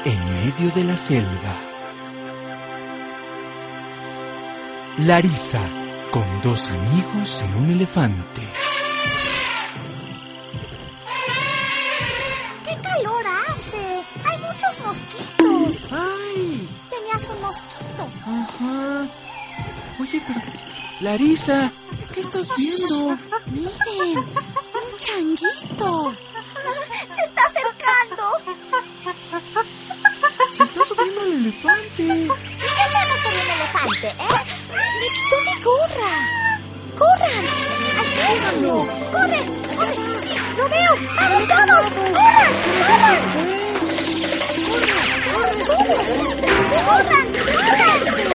en medio de la selva. Larisa, con dos amigos en un elefante. ¡Qué calor hace! ¡Hay muchos mosquitos! ¡Ay! Tenías un mosquito. Ajá. Oye, pero... Larisa, ¿qué estás viendo? Miren, un changuito. Se está acercando. Se está subiendo al elefante. ¿Y qué hacemos con un elefante, Me quitó mi gorra. ¡Corran! ¡Alcánzalo! ¡Corre! ¡Corre! ¡Sí, lo veo! ¡Vamos, vamos! ¡Corran! ¡Corran! ¡Corran! ¡Corran! ¡Corran! ¡Corran!